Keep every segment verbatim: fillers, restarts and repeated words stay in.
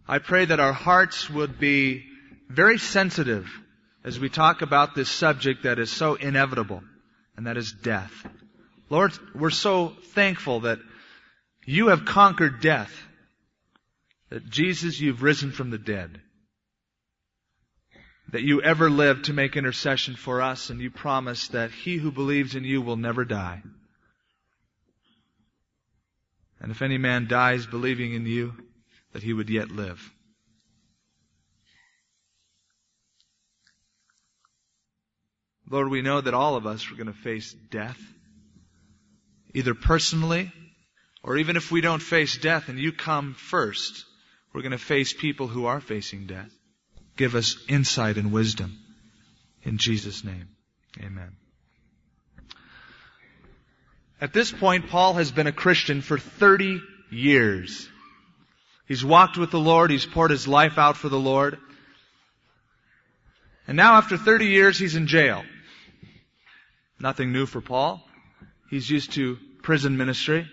I pray that our hearts would be very sensitive as we talk about this subject that is so inevitable, and that is death. Lord, we're so thankful that You have conquered death, that Jesus, You've risen from the dead, that You ever lived to make intercession for us, and You promise that he who believes in You will never die. And if any man dies believing in You, that he would yet live. Lord, we know that all of us are going to face death, either personally, or even if we don't face death and You come first, we're going to face people who are facing death. Give us insight and wisdom. In Jesus' name, amen. At this point, Paul has been a Christian for thirty years. He's walked with the Lord. He's poured his life out for the Lord. And now after thirty years, he's in jail. Nothing new for Paul. He's used to prison ministry.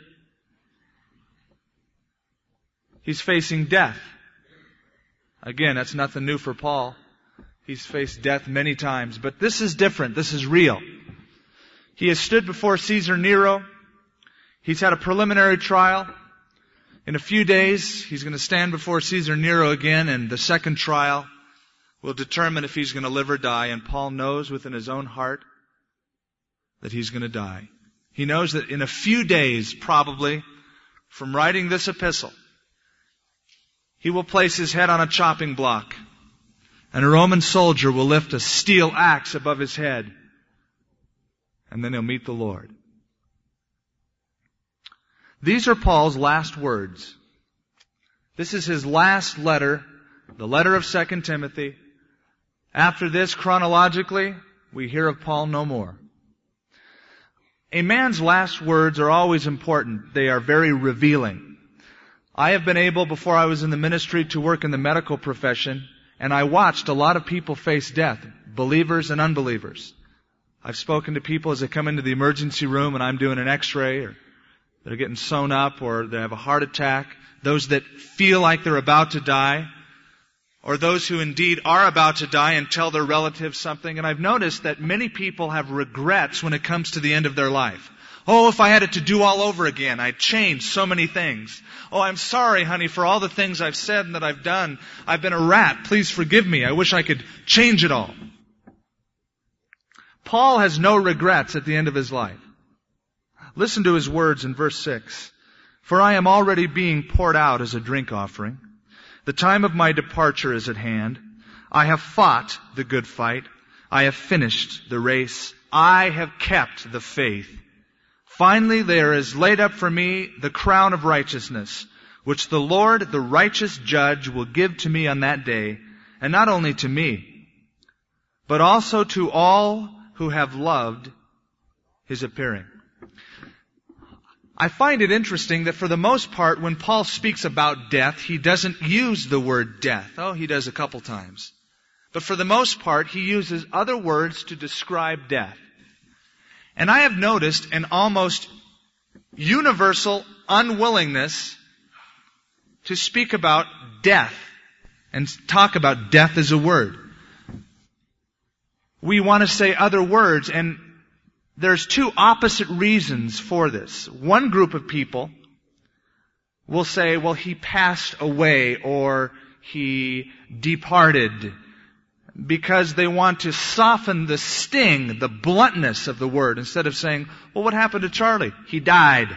He's facing death. Again, that's nothing new for Paul. He's faced death many times. But this is different. This is real. He has stood before Caesar Nero. He's had a preliminary trial. In a few days, he's going to stand before Caesar Nero again, and the second trial will determine if he's going to live or die. And Paul knows within his own heart that he's going to die. He knows that in a few days, probably, from writing this epistle, he will place his head on a chopping block, and a Roman soldier will lift a steel axe above his head, and then he'll meet the Lord. These are Paul's last words. This is his last letter, the letter of Second Timothy. After this, chronologically, we hear of Paul no more. A man's last words are always important. They are very revealing. I have been able, before I was in the ministry, to work in the medical profession, and I watched a lot of people face death, believers and unbelievers. I've spoken to people as they come into the emergency room and I'm doing an x-ray, or they're getting sewn up, or they have a heart attack. Those that feel like they're about to die, or those who indeed are about to die and tell their relatives something. And I've noticed that many people have regrets when it comes to the end of their life. Oh, if I had it to do all over again, I'd change so many things. Oh, I'm sorry, honey, for all the things I've said and that I've done. I've been a rat. Please forgive me. I wish I could change it all. Paul has no regrets at the end of his life. Listen to his words in verse six. For I am already being poured out as a drink offering. The time of my departure is at hand. I have fought the good fight. I have finished the race. I have kept the faith. Finally, there is laid up for me the crown of righteousness, which the Lord, the righteous judge, will give to me on that day, and not only to me, but also to all who have loved His appearing. I find it interesting that for the most part, when Paul speaks about death, he doesn't use the word death. Oh, he does a couple times. But for the most part, he uses other words to describe death. And I have noticed an almost universal unwillingness to speak about death and talk about death as a word. We want to say other words, and there's two opposite reasons for this. One group of people will say, well, he passed away or he departed, because they want to soften the sting, the bluntness of the word, instead of saying, well, what happened to Charlie? He died.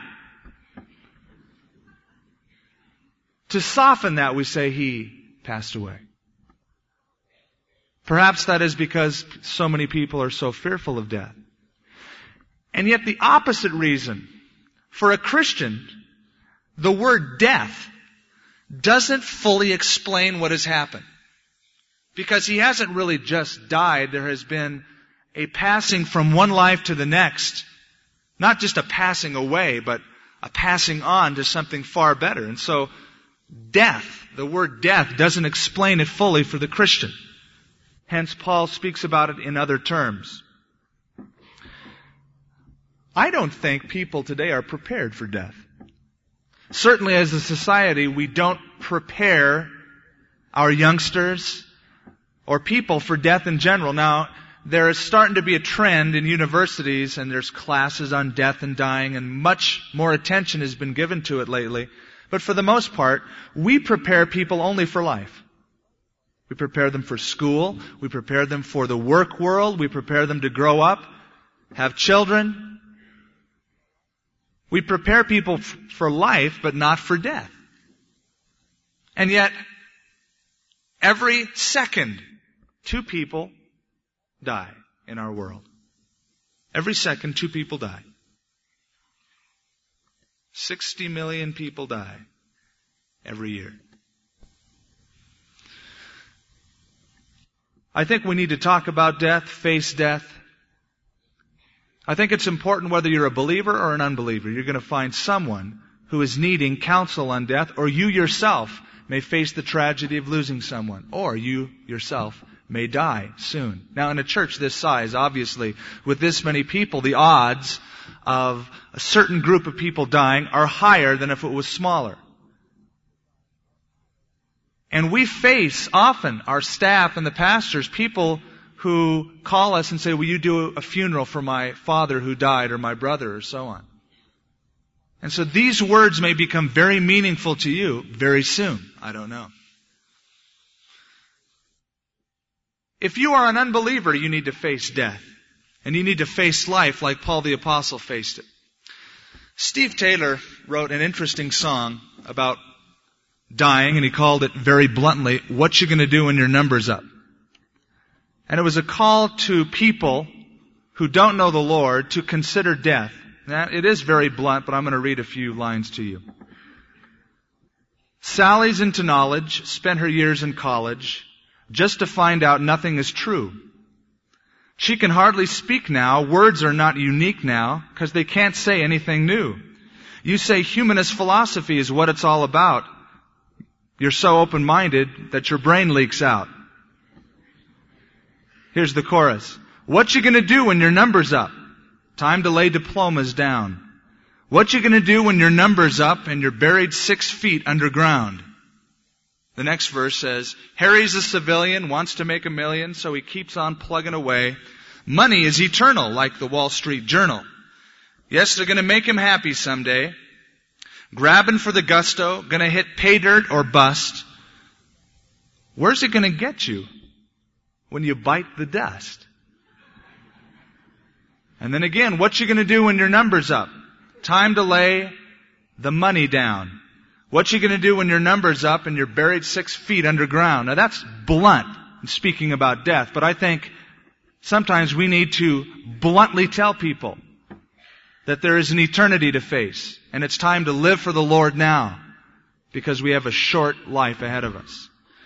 To soften that, we say he passed away. Perhaps that is because so many people are so fearful of death. And yet the opposite reason, for a Christian, the word death doesn't fully explain what has happened. Because he hasn't really just died. There has been a passing from one life to the next. Not just a passing away, but a passing on to something far better. And so, death, the word death, doesn't explain it fully for the Christian. Hence, Paul speaks about it in other terms. I don't think people today are prepared for death. Certainly as a society, we don't prepare our youngsters, or people for death in general. Now, there is starting to be a trend in universities, and there's classes on death and dying, and much more attention has been given to it lately. But for the most part, we prepare people only for life. We prepare them for school. We prepare them for the work world. We prepare them to grow up, have children. We prepare people f- for life, but not for death. And yet, every second, two people die in our world. Every second, two people die. sixty million people die every year. I think we need to talk about death, face death. I think it's important whether you're a believer or an unbeliever. You're going to find someone who is needing counsel on death, or you yourself may face the tragedy of losing someone, or you yourself may die soon. Now, in a church this size, obviously, with this many people, the odds of a certain group of people dying are higher than if it was smaller. And we face often, our staff and the pastors, people who call us and say, will you do a funeral for my father who died, or my brother, or so on. And so these words may become very meaningful to you very soon. I don't know. If you are an unbeliever, you need to face death. And you need to face life like Paul the Apostle faced it. Steve Taylor wrote an interesting song about dying, and he called it very bluntly, What You Gonna Do When Your Number's Up? And it was a call to people who don't know the Lord to consider death. Now, it is very blunt, but I'm going to read a few lines to you. Sally's into knowledge, spent her years in college, just to find out nothing is true. She can hardly speak now, words are not unique now, because they can't say anything new. You say humanist philosophy is what it's all about. You're so open-minded that your brain leaks out. Here's the chorus. What you gonna do when your number's up? Time to lay diplomas down. What you gonna do when your number's up and you're buried six feet underground? The next verse says, Harry's a civilian, wants to make a million, so he keeps on plugging away. Money is eternal, like the Wall Street Journal. Yes, they're gonna make him happy someday. Grabbing for the gusto, gonna hit pay dirt or bust. Where's it gonna get you when you bite the dust? And then again, what you gonna do when your number's up? Time to lay the money down. What you gonna do when your number's up and you're buried six feet underground? Now that's blunt, speaking about death, but I think sometimes we need to bluntly tell people that there is an eternity to face, and it's time to live for the Lord now, because we have a short life ahead of us.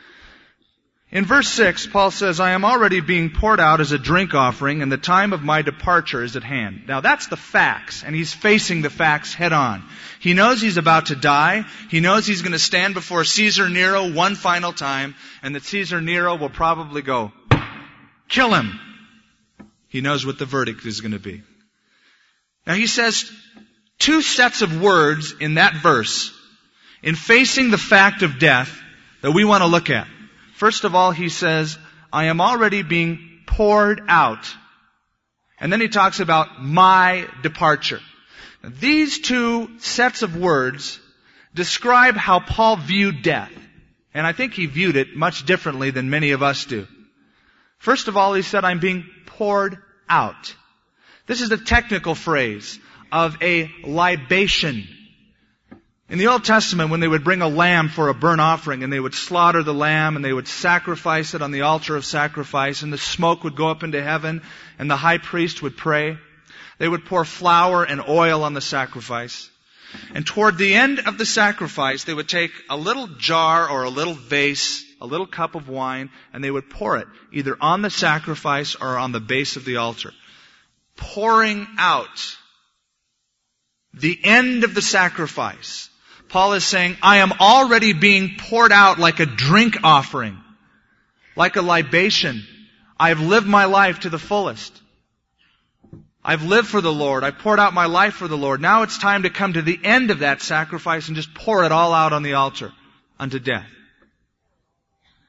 In verse six, Paul says, I am already being poured out as a drink offering, and the time of my departure is at hand. Now that's the facts, and he's facing the facts head on. He knows he's about to die. He knows he's going to stand before Caesar Nero one final time, and that Caesar Nero will probably go, kill him. He knows what the verdict is going to be. Now he says two sets of words in that verse in facing the fact of death that we want to look at. First of all, he says, I am already being poured out. And then he talks about my departure. Now, these two sets of words describe how Paul viewed death. And I think he viewed it much differently than many of us do. First of all, he said, I'm being poured out. This is a technical phrase of a libation. In the Old Testament, when they would bring a lamb for a burnt offering, and they would slaughter the lamb, and they would sacrifice it on the altar of sacrifice, and the smoke would go up into heaven, and the high priest would pray, they would pour flour and oil on the sacrifice. And toward the end of the sacrifice, they would take a little jar or a little vase, a little cup of wine, and they would pour it either on the sacrifice or on the base of the altar. Pouring out the end of the sacrifice. Paul is saying, I am already being poured out like a drink offering, like a libation. I have lived my life to the fullest. I've lived for the Lord. I've poured out my life for the Lord. Now it's time to come to the end of that sacrifice and just pour it all out on the altar unto death.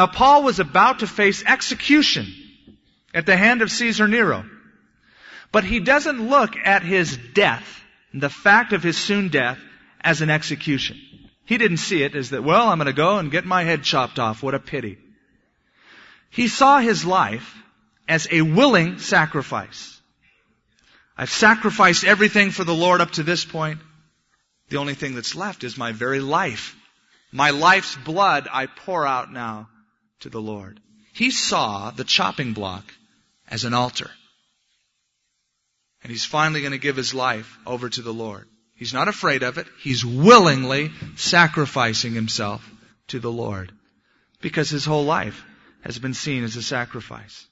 Now, Paul was about to face execution at the hand of Caesar Nero. But he doesn't look at his death, the fact of his soon death, as an execution. He didn't see it as that, well, I'm going to go and get my head chopped off. What a pity. He saw his life as a willing sacrifice. I've sacrificed everything for the Lord up to this point. The only thing that's left is my very life. My life's blood I pour out now to the Lord. He saw the chopping block as an altar. And he's finally going to give his life over to the Lord. He's not afraid of it. He's willingly sacrificing himself to the Lord. Because his whole life has been seen as a sacrifice.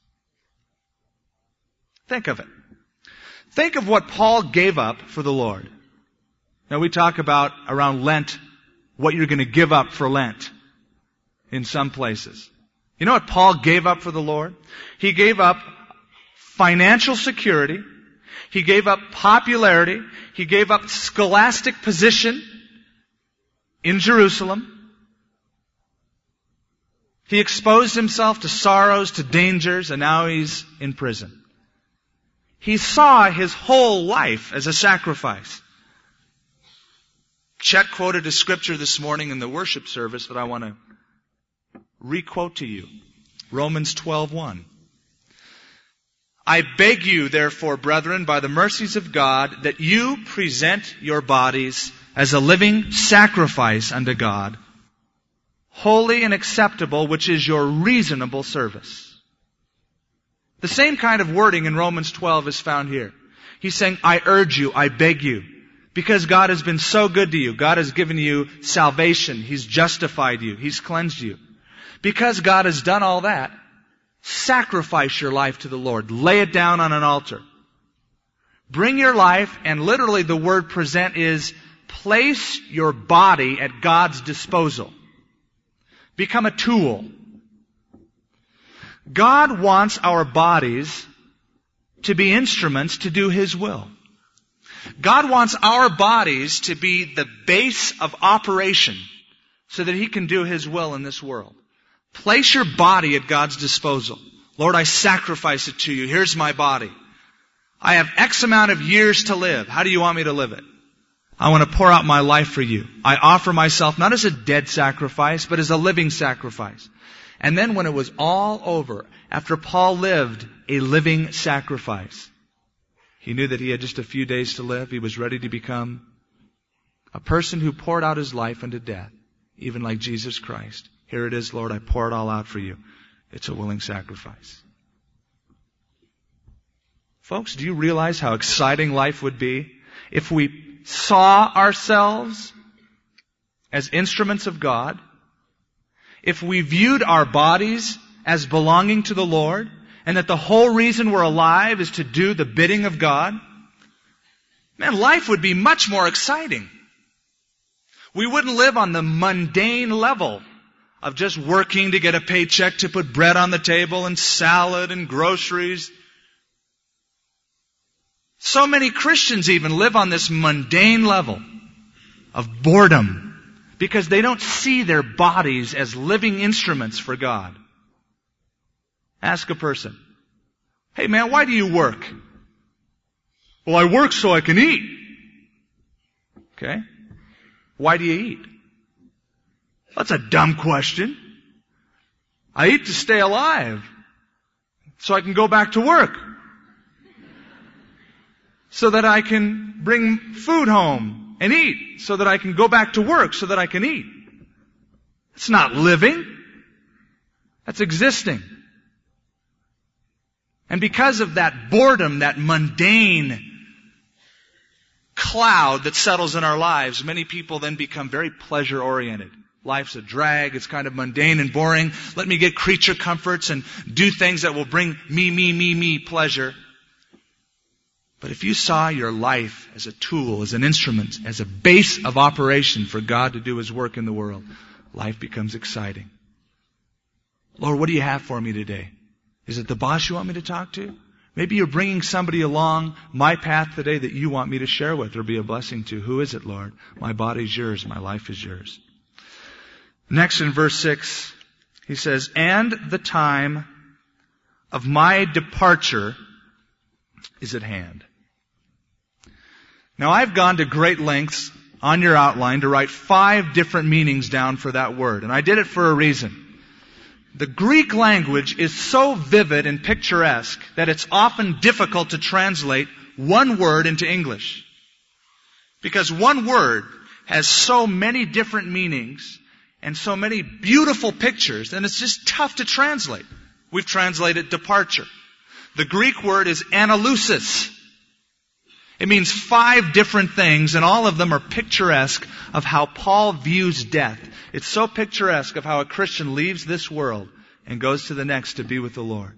Think of it. Think of what Paul gave up for the Lord. Now we talk about around Lent, what you're going to give up for Lent in some places. You know what Paul gave up for the Lord? He gave up financial security. He gave up popularity. He gave up scholastic position in Jerusalem. He exposed himself to sorrows, to dangers, and now he's in prison. He saw his whole life as a sacrifice. Chet quoted a scripture this morning in the worship service that I want to requote to you. Romans twelve one. I beg you, therefore, brethren, by the mercies of God, that you present your bodies as a living sacrifice unto God, holy and acceptable, which is your reasonable service. The same kind of wording in Romans twelve is found here. He's saying, I urge you, I beg you, because God has been so good to you. God has given you salvation. He's justified you. He's cleansed you. Because God has done all that, sacrifice your life to the Lord. Lay it down on an altar. Bring your life, and literally the word present is place your body at God's disposal. Become a tool. God wants our bodies to be instruments to do His will. God wants our bodies to be the base of operation so that He can do His will in this world. Place your body at God's disposal. Lord, I sacrifice it to you. Here's my body. I have X amount of years to live. How do you want me to live it? I want to pour out my life for you. I offer myself not as a dead sacrifice, but as a living sacrifice. And then when it was all over, after Paul lived a living sacrifice, he knew that he had just a few days to live. He was ready to become a person who poured out his life unto death, even like Jesus Christ. Here it is, Lord, I pour it all out for you. It's a willing sacrifice. Folks, do you realize how exciting life would be if we saw ourselves as instruments of God? If we viewed our bodies as belonging to the Lord, and that the whole reason we're alive is to do the bidding of God? Man, life would be much more exciting. We wouldn't live on the mundane level of just working to get a paycheck to put bread on the table and salad and groceries. So many Christians even live on this mundane level of boredom because they don't see their bodies as living instruments for God. Ask a person, hey man, why do you work? Well, I work so I can eat. Okay. Why do you eat? That's a dumb question. I eat to stay alive, so I can go back to work, so that I can bring food home and eat, so that I can go back to work, so that I can eat. It's not living. That's existing. And because of that boredom, that mundane cloud that settles in our lives, many people then become very pleasure-oriented. Life's a drag. It's kind of mundane and boring. Let me get creature comforts and do things that will bring me, me, me, me pleasure. But if you saw your life as a tool, as an instrument, as a base of operation for God to do His work in the world, life becomes exciting. Lord, what do you have for me today? Is it the boss you want me to talk to? Maybe you're bringing somebody along my path today that you want me to share with or be a blessing to. Who is it, Lord? My body's yours. My life is yours. Next in verse six, He says, and the time of my departure is at hand. Now I've gone to great lengths on your outline to write five different meanings down for that word. And I did it for a reason. The Greek language is so vivid and picturesque that it's often difficult to translate one word into English. Because one word has so many different meanings and so many beautiful pictures, and it's just tough to translate. We've translated departure. The Greek word is analusis. It means five different things, and all of them are picturesque of how Paul views death. It's so picturesque of how a Christian leaves this world and goes to the next to be with the Lord.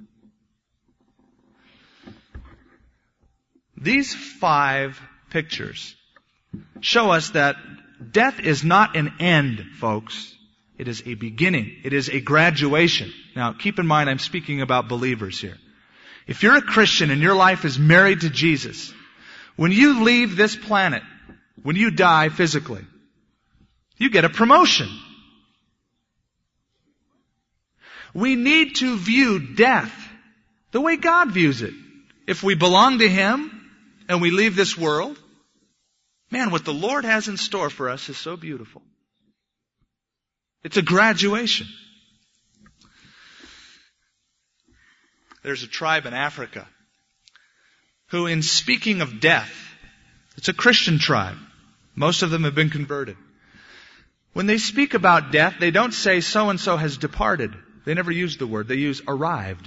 These five pictures show us that death is not an end, folks. It is a beginning. It is a graduation. Now, keep in mind, I'm speaking about believers here. If you're a Christian and your life is married to Jesus, when you leave this planet, when you die physically, you get a promotion. We need to view death the way God views it. If we belong to Him and we leave this world, man, what the Lord has in store for us is so beautiful. It's a graduation. There's a tribe in Africa who, in speaking of death, it's a Christian tribe. Most of them have been converted. When they speak about death, they don't say so-and-so has departed. They never use the word. They use arrived.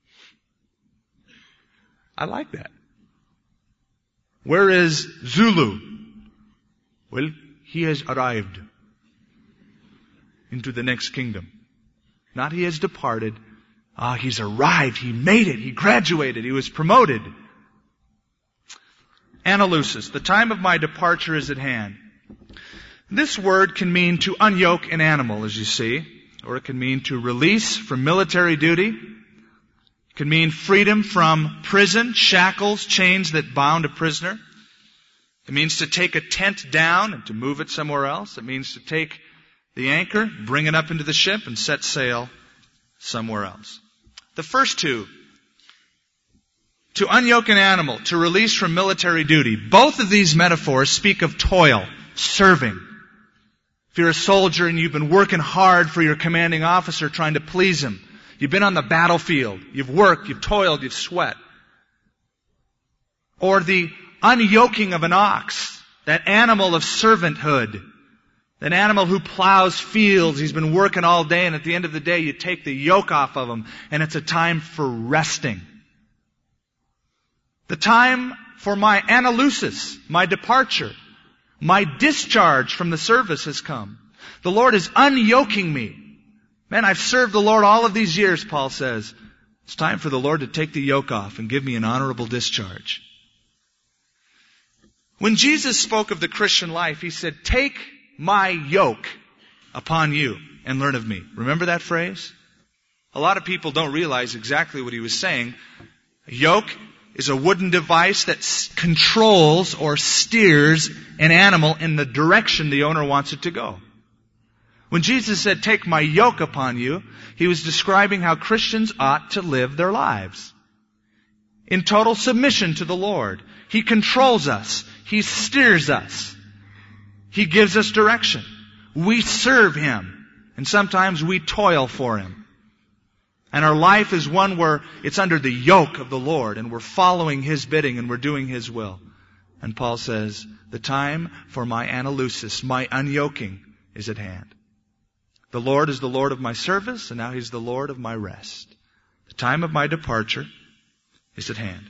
I like that. Where is Zulu? Well, he has arrived into the next kingdom. Not he has departed. Ah, he's arrived. He made it. He graduated. He was promoted. Analusis. The time of my departure is at hand. This word can mean to unyoke an animal, as you see, or it can mean to release from military duty. It can mean freedom from prison, shackles, chains that bound a prisoner. It means to take a tent down and to move it somewhere else. It means to take the anchor, bring it up into the ship, and set sail somewhere else. The first two, to unyoke an animal, to release from military duty, both of these metaphors speak of toil, serving. If you're a soldier and you've been working hard for your commanding officer trying to please him, you've been on the battlefield, you've worked, you've toiled, you've sweat. Or the unyoking of an ox, that animal of servanthood, that animal who plows fields, he's been working all day, and at the end of the day you take the yoke off of him, and it's a time for resting. The time for my analusis, my departure, my discharge from the service has come. The Lord is unyoking me. Man, I've served the Lord all of these years, Paul says. It's time for the Lord to take the yoke off and give me an honorable discharge. When Jesus spoke of the Christian life, He said, take my yoke upon you and learn of me. Remember that phrase? A lot of people don't realize exactly what He was saying. A yoke is a wooden device that s- controls or steers an animal in the direction the owner wants it to go. When Jesus said, take my yoke upon you, He was describing how Christians ought to live their lives. In total submission to the Lord. He controls us. He steers us. He gives us direction. We serve Him. And sometimes we toil for Him. And our life is one where it's under the yoke of the Lord, and we're following His bidding, and we're doing His will. And Paul says, the time for my analusis, my unyoking, is at hand. The Lord is the Lord of my service, and now He's the Lord of my rest. The time of my departure is at hand.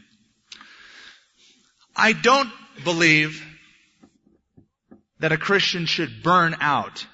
I don't believe that a Christian should burn out.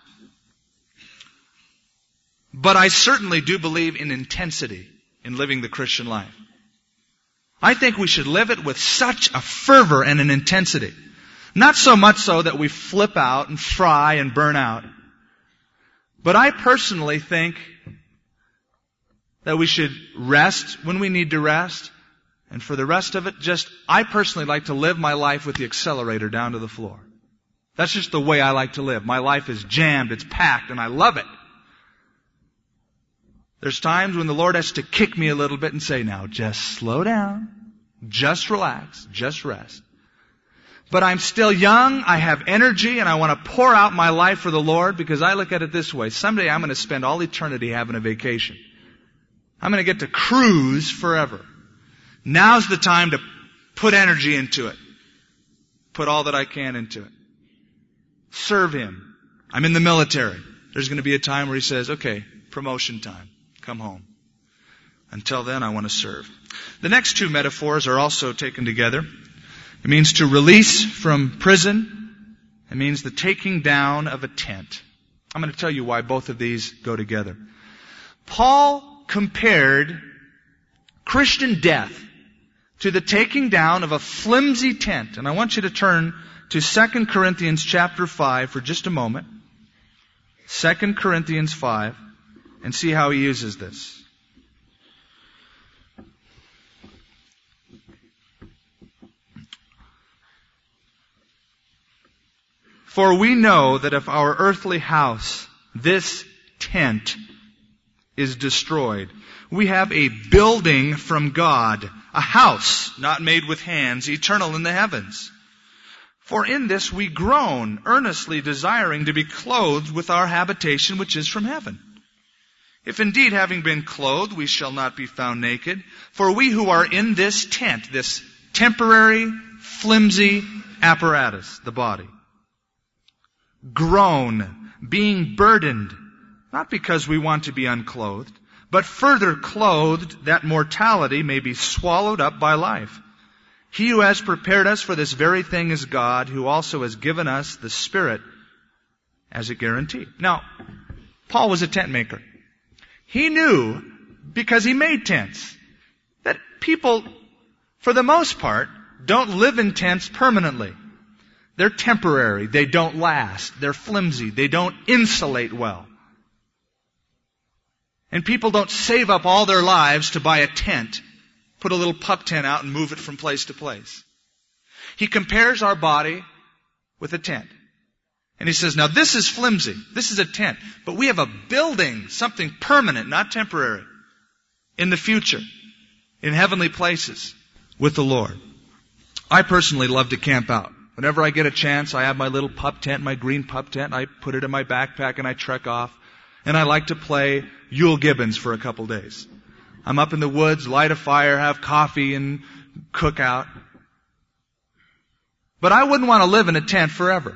But I certainly do believe in intensity in living the Christian life. I think we should live it with such a fervor and an intensity. Not so much so that we flip out and fry and burn out. But I personally think that we should rest when we need to rest. And for the rest of it, just, I personally like to live my life with the accelerator down to the floor. That's just the way I like to live. My life is jammed, it's packed, and I love it. There's times when the Lord has to kick me a little bit and say, now just slow down. Just relax. Just rest. But I'm still young, I have energy, and I want to pour out my life for the Lord because I look at it this way. Someday I'm going to spend all eternity having a vacation. I'm going to get to cruise forever. Now's the time to put energy into it. Put all that I can into it. Serve Him. I'm in the military. There's going to be a time where He says, okay, promotion time. Come home. Until then, I want to serve. The next two metaphors are also taken together. It means to release from prison. It means the taking down of a tent. I'm going to tell you why both of these go together. Paul compared Christian death to the taking down of a flimsy tent. And I want you to turn to Second Corinthians chapter five for just a moment. Second Corinthians five, and see how he uses this. For we know that if our earthly house, this tent, is destroyed, we have a building from God, a house not made with hands, eternal in the heavens. For in this we groan, earnestly desiring to be clothed with our habitation which is from heaven. If indeed having been clothed we shall not be found naked, for we who are in this tent, this temporary, flimsy apparatus, the body, groan, being burdened, not because we want to be unclothed, but further clothed that mortality may be swallowed up by life. He who has prepared us for this very thing is God, who also has given us the Spirit as a guarantee. Now, Paul was a tent maker. He knew, because he made tents, that people, for the most part, don't live in tents permanently. They're temporary. They don't last. They're flimsy. They don't insulate well. And people don't save up all their lives to buy a tent, put a little pup tent out and move it from place to place. He compares our body with a tent. And he says, now this is flimsy. This is a tent. But we have a building, something permanent, not temporary, in the future, in heavenly places with the Lord. I personally love to camp out. Whenever I get a chance, I have my little pup tent, my green pup tent. I put it in my backpack and I trek off. And I like to play Yule Gibbons for a couple days. I'm up in the woods, light a fire, have coffee, and cook out. But I wouldn't want to live in a tent forever.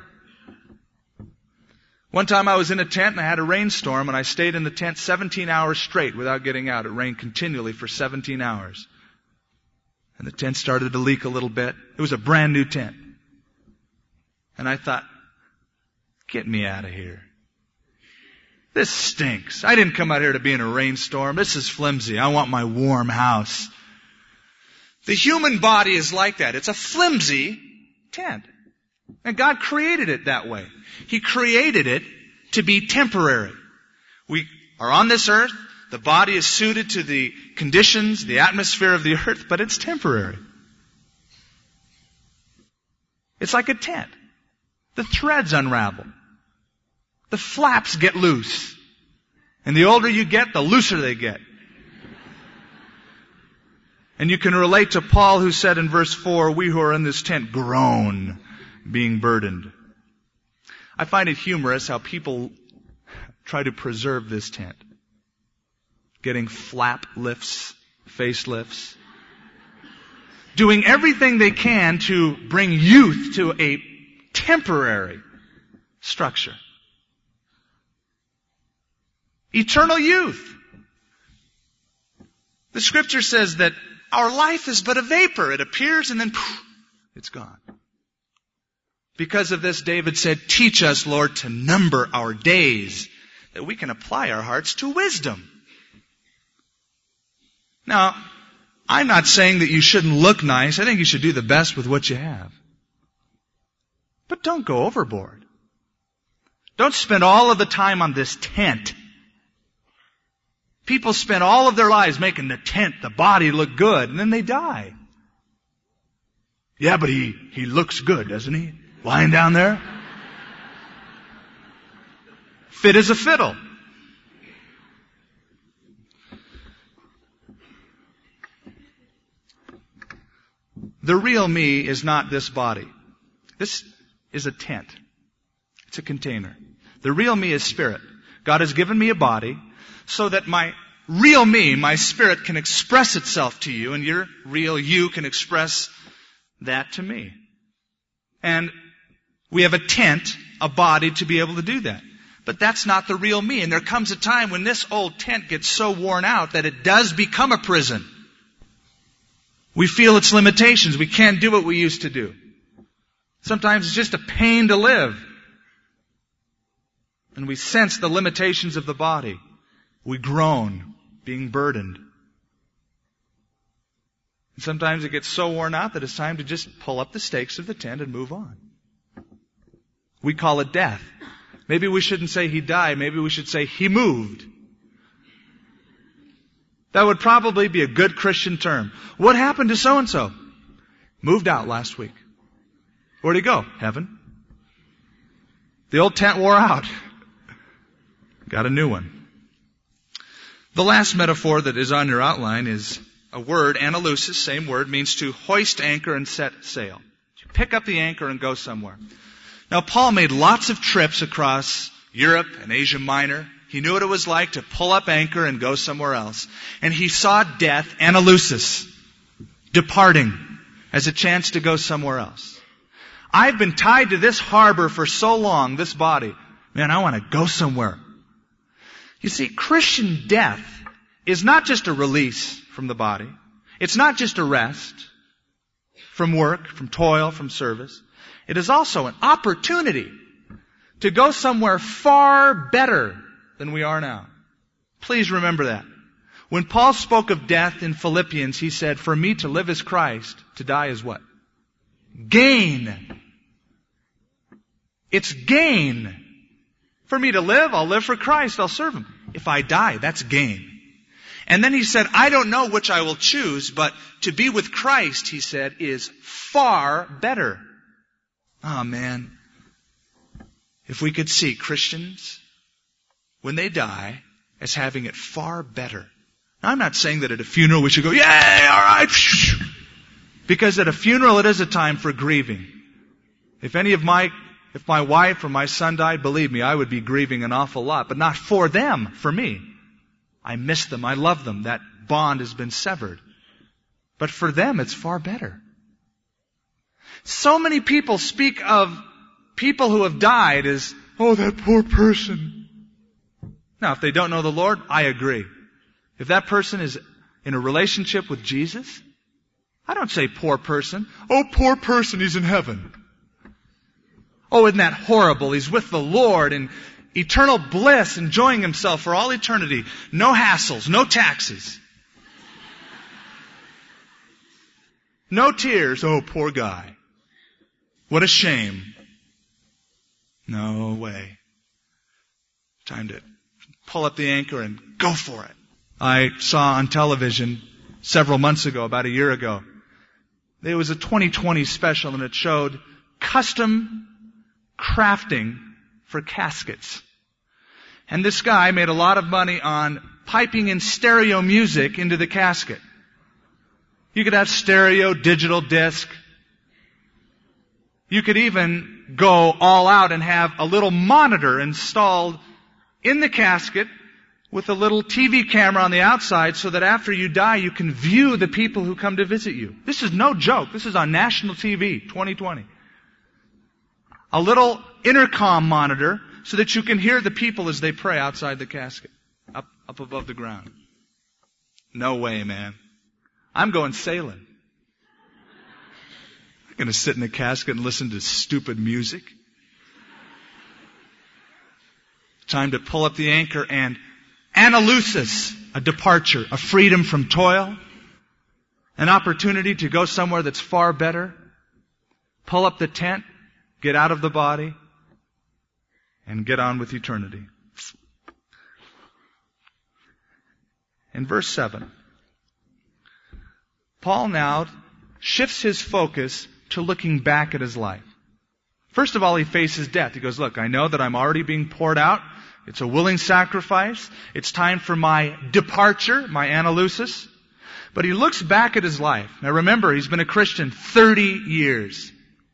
One time I was in a tent and I had a rainstorm and I stayed in the tent seventeen hours straight without getting out. It rained continually for seventeen hours. And the tent started to leak a little bit. It was a brand new tent. And I thought, get me out of here. This stinks. I didn't come out here to be in a rainstorm. This is flimsy. I want my warm house. The human body is like that. It's a flimsy tent. And God created it that way. He created it to be temporary. We are on this earth. The body is suited to the conditions, the atmosphere of the earth, but it's temporary. It's like a tent. The threads unravel. The flaps get loose. And the older you get, the looser they get. And you can relate to Paul who said in verse four, we who are in this tent groan, being burdened. I find it humorous how people try to preserve this tent. Getting flap lifts, facelifts. Doing everything they can to bring youth to a temporary structure. Eternal youth. The scripture says that our life is but a vapor. It appears and then poof, it's gone. Because of this, David said, teach us, Lord, to number our days, that we can apply our hearts to wisdom. Now, I'm not saying that you shouldn't look nice. I think you should do the best with what you have. But don't go overboard. Don't spend all of the time on this tent. People spend all of their lives making the tent, the body look good, and then they die. Yeah, but he, he looks good, doesn't he? Lying down there. Fit as a fiddle. The real me is not this body. This is a tent. It's a container. The real me is spirit. God has given me a body so that my real me, my spirit, can express itself to you, and your real you can express that to me. And we have a tent, a body, to be able to do that. But that's not the real me. And there comes a time when this old tent gets so worn out that it does become a prison. We feel its limitations. We can't do what we used to do. Sometimes it's just a pain to live. And we sense the limitations of the body. We groan, being burdened. And sometimes it gets so worn out that it's time to just pull up the stakes of the tent and move on. We call it death. Maybe we shouldn't say he died. Maybe we should say he moved. That would probably be a good Christian term. What happened to so-and-so? Moved out last week. Where'd he go? Heaven. The old tent wore out. Got a new one. The last metaphor that is on your outline is a word, analusis, same word, means to hoist anchor and set sail. You pick up the anchor and go somewhere. Now, Paul made lots of trips across Europe and Asia Minor. He knew what it was like to pull up anchor and go somewhere else. And he saw death, analusis, departing, as a chance to go somewhere else. I've been tied to this harbor for so long, this body. Man, I want to go somewhere. You see, Christian death is not just a release from the body. It's not just a rest from work, from toil, from service. It is also an opportunity to go somewhere far better than we are now. Please remember that. When Paul spoke of death in Philippians, he said, for me to live is Christ, to die is what? Gain. It's gain. For me to live, I'll live for Christ, I'll serve Him. If I die, that's gain. And then he said, I don't know which I will choose, but to be with Christ, he said, is far better. Oh man. If we could see Christians, when they die, as having it far better. Now, I'm not saying that at a funeral we should go, yay, all right. Because at a funeral it is a time for grieving. If any of my, if my wife or my son died, believe me, I would be grieving an awful lot. But not for them, for me. I miss them, I love them. That bond has been severed. But for them, it's far better. So many people speak of people who have died as, oh, that poor person. Now, if they don't know the Lord, I agree. If that person is in a relationship with Jesus, I don't say poor person. Oh, poor person, he's in heaven. Oh, isn't that horrible? He's with the Lord in eternal bliss, enjoying himself for all eternity. No hassles, no taxes. No tears. Oh, poor guy. What a shame. No way. Time to pull up the anchor and go for it. I saw on television several months ago, about a year ago, there was a twenty twenty special and it showed custom crafting for caskets. And this guy made a lot of money on piping in stereo music into the casket. You could have stereo, digital disc. You could even go all out and have a little monitor installed in the casket with a little T V camera on the outside so that after you die you can view the people who come to visit you. This is no joke. This is on national T V, twenty twenty. A little intercom monitor so that you can hear the people as they pray outside the casket, up, up above the ground. No way, man. I'm going sailing. I'm going to sit in a casket and listen to stupid music. Time to pull up the anchor and analusis, a departure, a freedom from toil, an opportunity to go somewhere that's far better. Pull up the tent, get out of the body, and get on with eternity. In verse seven, Paul now shifts his focus to looking back at his life. First of all, he faces death. He goes, look, I know that I'm already being poured out. It's a willing sacrifice. It's time for my departure, my analusis. But he looks back at his life. Now remember, he's been a Christian thirty years.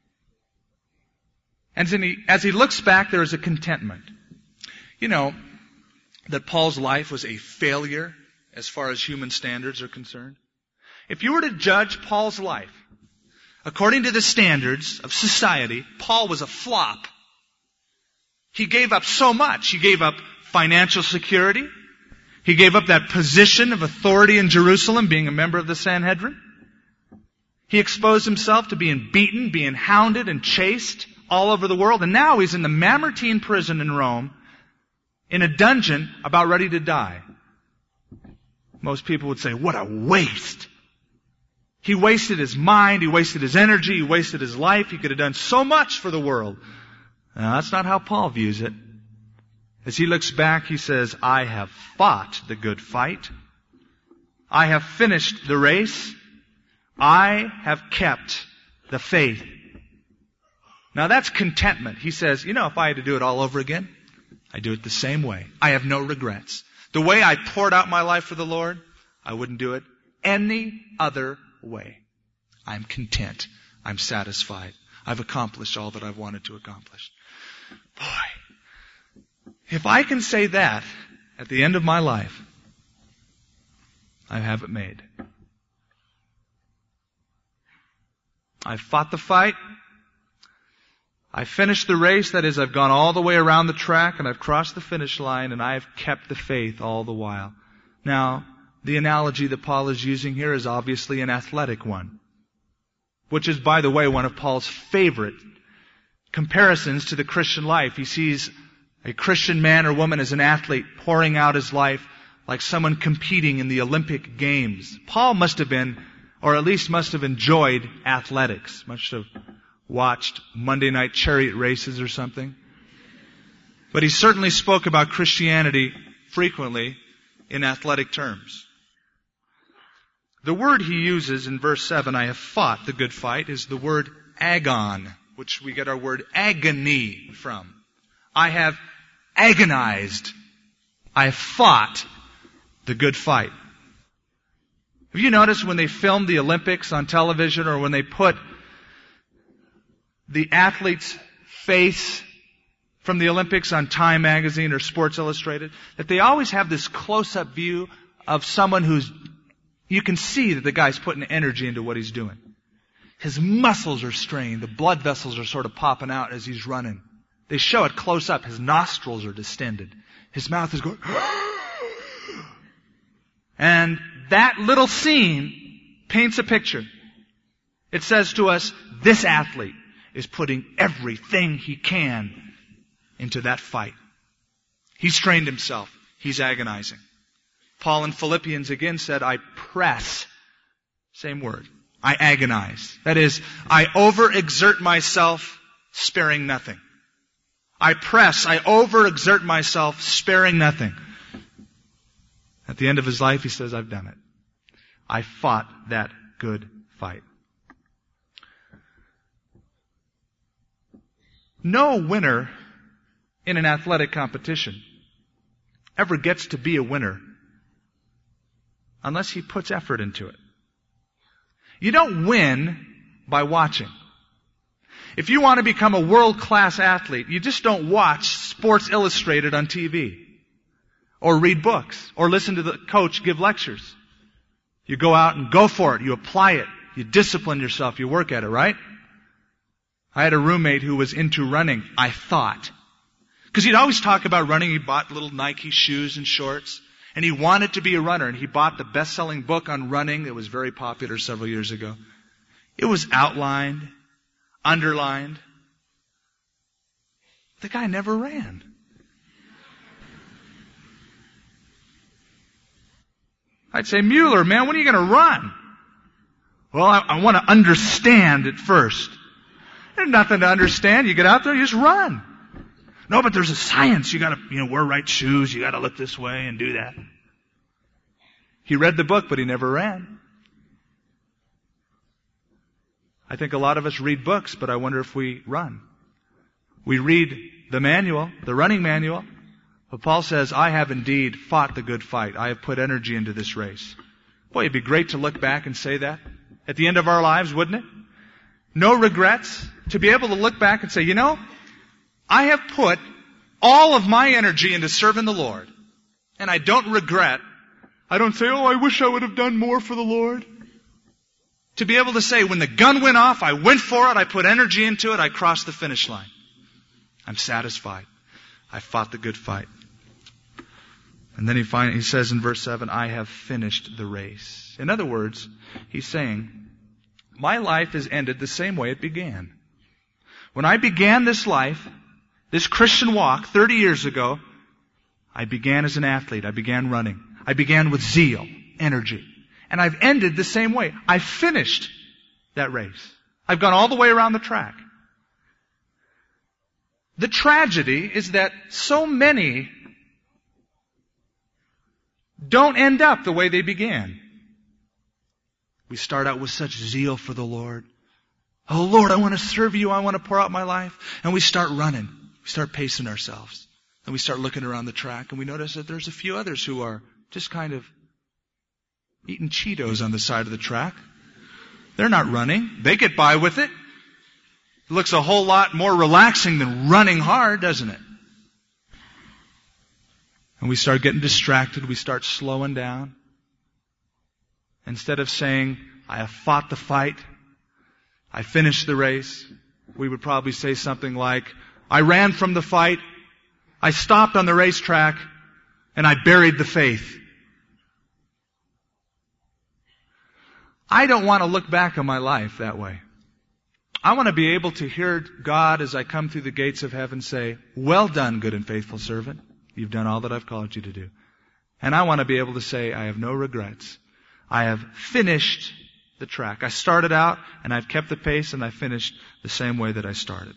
And as he looks back, there is a contentment. You know that Paul's life was a failure as far as human standards are concerned. If you were to judge Paul's life according to the standards of society, Paul was a flop. He gave up so much. He gave up financial security. He gave up that position of authority in Jerusalem, being a member of the Sanhedrin. He exposed himself to being beaten, being hounded and chased all over the world. And now he's in the Mamertine prison in Rome, in a dungeon, about ready to die. Most people would say, what a waste. He wasted his mind, he wasted his energy, he wasted his life. He could have done so much for the world. Now, that's not how Paul views it. As he looks back, he says, I have fought the good fight. I have finished the race. I have kept the faith. Now that's contentment. He says, you know, if I had to do it all over again, I do it the same way. I have no regrets. The way I poured out my life for the Lord, I wouldn't do it any other way. I'm content. I'm satisfied. I've accomplished all that I've wanted to accomplish. Boy, if I can say that at the end of my life, I have it made. I've fought the fight. I finished the race. That is, I've gone all the way around the track and I've crossed the finish line and I've kept the faith all the while. Now, the analogy that Paul is using here is obviously an athletic one, which is, by the way, one of Paul's favorite comparisons to the Christian life. He sees a Christian man or woman as an athlete pouring out his life like someone competing in the Olympic Games. Paul must have been, or at least must have enjoyed athletics. Must have watched Monday night chariot races or something. But he certainly spoke about Christianity frequently in athletic terms. The word he uses in verse seven, I have fought the good fight, is the word agon, which we get our word agony from. I have agonized. I have fought the good fight. Have you noticed when they filmed the Olympics on television, or when they put the athlete's face from the Olympics on Time magazine or Sports Illustrated, that they always have this close-up view of someone who's, you can see that the guy's putting energy into what he's doing. His muscles are strained. The blood vessels are sort of popping out as he's running. They show it close up. His nostrils are distended. His mouth is going, and that little scene paints a picture. It says to us, this athlete is putting everything he can into that fight. He's trained himself. He's agonizing. Paul in Philippians again said, I press. Same word. I agonize. That is, I overexert myself, sparing nothing. I press. I overexert myself, sparing nothing. At the end of his life, he says, I've done it. I fought that good fight. No winner in an athletic competition ever gets to be a winner unless he puts effort into it. You don't win by watching. If you want to become a world-class athlete, you just don't watch Sports Illustrated on T V, or read books, or listen to the coach give lectures. You go out and go for it. You apply it. You discipline yourself. You work at it, right? I had a roommate who was into running, I thought. Because he'd always talk about running. He bought little Nike shoes and shorts. And he wanted to be a runner. And he bought the best-selling book on running that was very popular several years ago. It was outlined, underlined. The guy never ran. I'd say, Mueller, man, when are you going to run? Well, I, I want to understand it first. There's nothing to understand. You get out there, you just run. No, but there's a science. You gotta, you know, wear right shoes. You gotta look this way and do that. He read the book, but he never ran. I think a lot of us read books, but I wonder if we run. We read the manual, the running manual, but Paul says, I have indeed fought the good fight. I have put energy into this race. Boy, it'd be great to look back and say that at the end of our lives, wouldn't it? No regrets. To be able to look back and say, you know, I have put all of my energy into serving the Lord. And I don't regret. I don't say, oh, I wish I would have done more for the Lord. To be able to say, when the gun went off, I went for it, I put energy into it, I crossed the finish line. I'm satisfied. I fought the good fight. And then he, find, he says in verse seven, I have finished the race. In other words, he's saying, my life is ended the same way it began. When I began this life, this Christian walk thirty years ago, I began as an athlete. I began running. I began with zeal, energy. And I've ended the same way. I've finished that race. I've gone all the way around the track. The tragedy is that so many don't end up the way they began. We start out with such zeal for the Lord. Oh Lord, I want to serve you. I want to pour out my life. And we start running. We start pacing ourselves. And we start looking around the track and we notice that there's a few others who are just kind of eating Cheetos on the side of the track. They're not running. They get by with it. It looks a whole lot more relaxing than running hard, doesn't it? And we start getting distracted. We start slowing down. Instead of saying, I have fought the fight, I finished the race, we would probably say something like, I ran from the fight, I stopped on the racetrack, and I buried the faith. I don't want to look back on my life that way. I want to be able to hear God as I come through the gates of heaven say, well done, good and faithful servant. You've done all that I've called you to do. And I want to be able to say, I have no regrets. I have finished the track. I started out and I've kept the pace and I finished the same way that I started.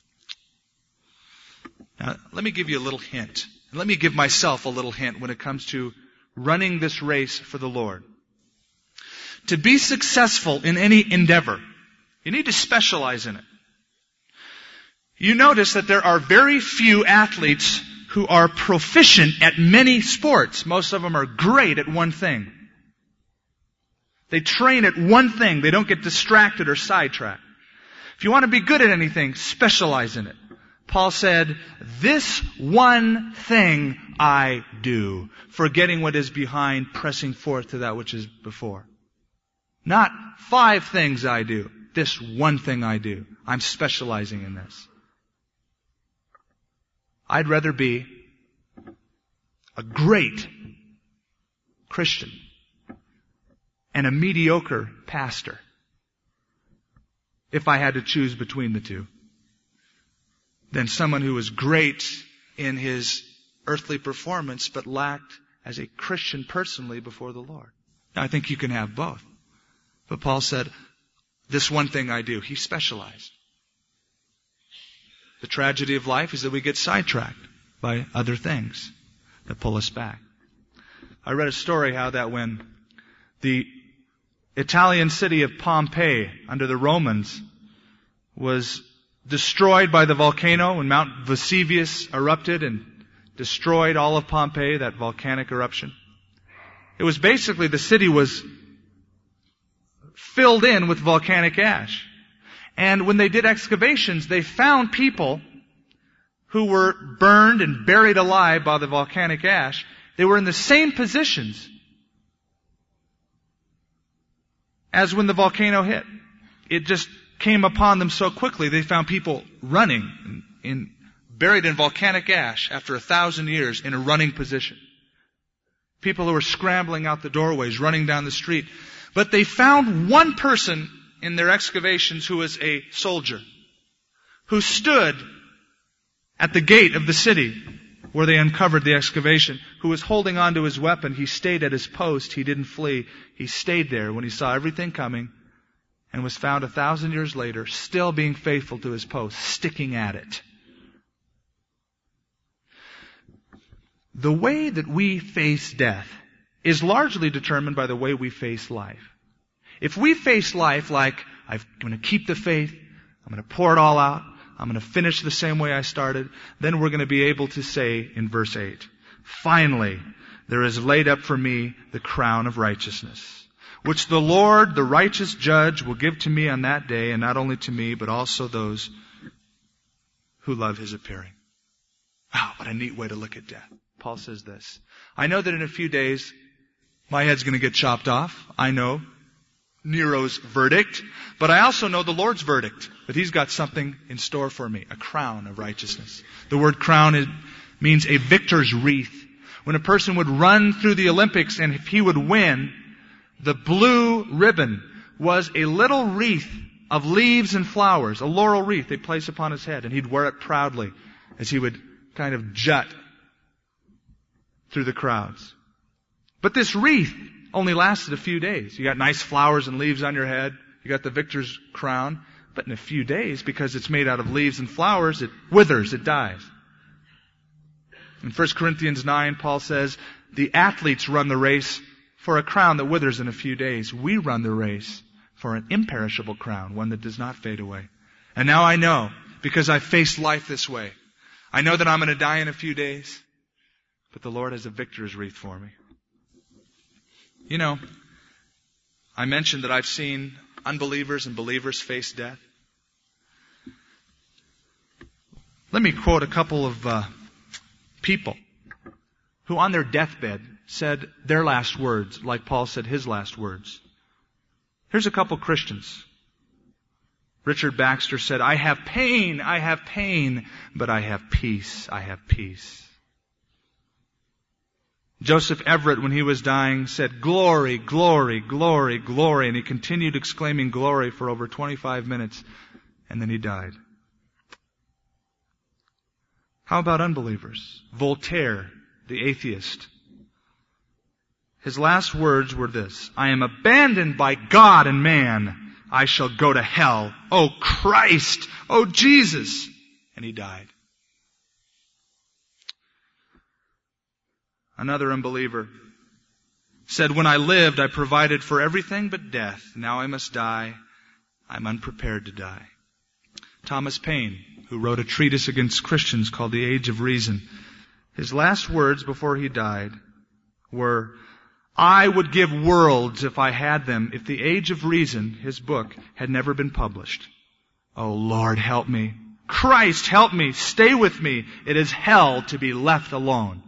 Now, let me give you a little hint. Let me give myself a little hint when it comes to running this race for the Lord. To be successful in any endeavor, you need to specialize in it. You notice that there are very few athletes who are proficient at many sports. Most of them are great at one thing. They train at one thing. They don't get distracted or sidetracked. If you want to be good at anything, specialize in it. Paul said, this one thing I do, forgetting what is behind, pressing forth to that which is before. Not five things I do. This one thing I do. I'm specializing in this. I'd rather be a great Christian and a mediocre pastor if I had to choose between the two than someone who was great in his earthly performance but lacked as a Christian personally before the Lord. Now, I think you can have both. But Paul said, this one thing I do. He specialized. The tragedy of life is that we get sidetracked by other things that pull us back. I read a story how that when the Italian city of Pompeii under the Romans was destroyed by the volcano when Mount Vesuvius erupted and destroyed all of Pompeii, that volcanic eruption. It was basically the city was filled in with volcanic ash. And when they did excavations, they found people who were burned and buried alive by the volcanic ash. They were in the same positions as when the volcano hit. It just came upon them so quickly. They found people running in, in buried in volcanic ash after a thousand years in a running position. People who were scrambling out the doorways, running down the street. But they found one person in their excavations who was a soldier, who stood at the gate of the city where they uncovered the excavation, who was holding on to his weapon. He stayed at his post. He didn't flee. He stayed there when he saw everything coming and was found a thousand years later still being faithful to his post, sticking at it. The way that we face death is largely determined by the way we face life. If we face life like, I'm going to keep the faith, I'm going to pour it all out, I'm going to finish the same way I started, then we're going to be able to say in verse eight, finally, there is laid up for me the crown of righteousness, which the Lord, the righteous judge, will give to me on that day, and not only to me, but also those who love his appearing. Wow, what a neat way to look at death. Paul says this. I know that in a few days, my head's going to get chopped off. I know Nero's verdict, but I also know the Lord's verdict, that he's got something in store for me, a crown of righteousness. The word crown is, means a victor's wreath. When a person would run through the Olympics and if he would win, the blue ribbon was a little wreath of leaves and flowers, a laurel wreath they place upon his head, and he'd wear it proudly as he would kind of jut through the crowds. But this wreath only lasted a few days. You got nice flowers and leaves on your head. You got the victor's crown. But in a few days, because it's made out of leaves and flowers, it withers, it dies. In First Corinthians nine, Paul says, the athletes run the race for a crown that withers in a few days. We run the race for an imperishable crown, one that does not fade away. And now I know, because I faced life this way, I know that I'm going to die in a few days, but the Lord has a victor's wreath for me. You know, I mentioned that I've seen unbelievers and believers face death. Let me quote a couple of uh, people who on their deathbed said their last words, like Paul said his last words. Here's a couple Christians. Richard Baxter said, I have pain, I have pain, but I have peace, I have peace. Joseph Everett, when he was dying, said, glory, glory, glory, glory. And he continued exclaiming glory for over twenty-five minutes, and then he died. How about unbelievers? Voltaire, the atheist. His last words were this, I am abandoned by God and man. I shall go to hell. Oh Christ! Oh Jesus! And he died. Another unbeliever said, when I lived, I provided for everything but death. Now I must die. I'm unprepared to die. Thomas Paine, who wrote a treatise against Christians called The Age of Reason, his last words before he died were, I would give worlds if I had them, if The Age of Reason, his book, had never been published. Oh Lord, help me. Christ, help me. Stay with me. It is hell to be left alone.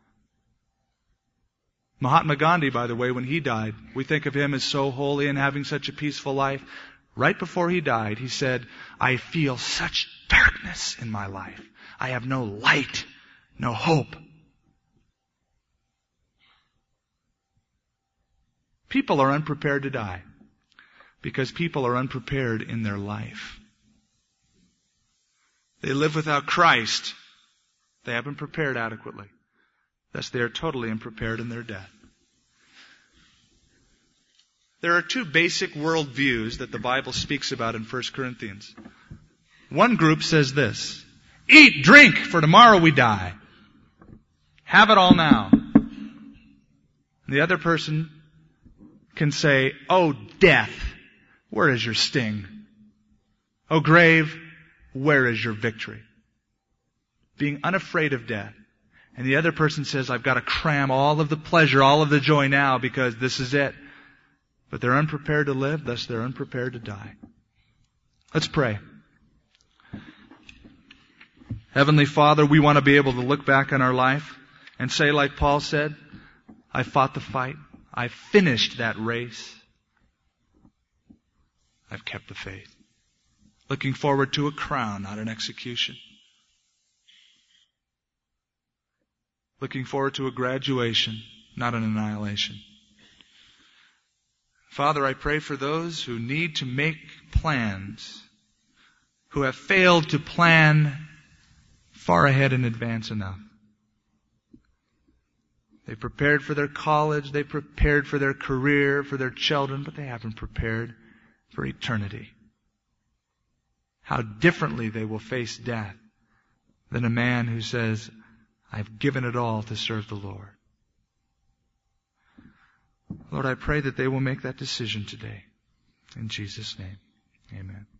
Mahatma Gandhi, by the way, when he died, we think of him as so holy and having such a peaceful life. Right before he died, he said, I feel such darkness in my life. I have no light, no hope. People are unprepared to die because people are unprepared in their life. They live without Christ. They haven't prepared adequately. Thus they are totally unprepared in their death. There are two basic worldviews that the Bible speaks about in First Corinthians. One group says this, eat, drink, for tomorrow we die. Have it all now. The other person can say, oh death, where is your sting? Oh grave, where is your victory? Being unafraid of death. And the other person says, I've got to cram all of the pleasure, all of the joy now because this is it. But they're unprepared to live, thus they're unprepared to die. Let's pray. Heavenly Father, we want to be able to look back on our life and say like Paul said, I fought the fight. I finished that race. I've kept the faith. Looking forward to a crown, not an execution. Looking forward to a graduation, not an annihilation. Father, I pray for those who need to make plans, who have failed to plan far ahead in advance enough. They prepared for their college, they prepared for their career, for their children, but they haven't prepared for eternity. How differently they will face death than a man who says, I've given it all to serve the Lord. Lord, I pray that they will make that decision today. In Jesus' name, amen.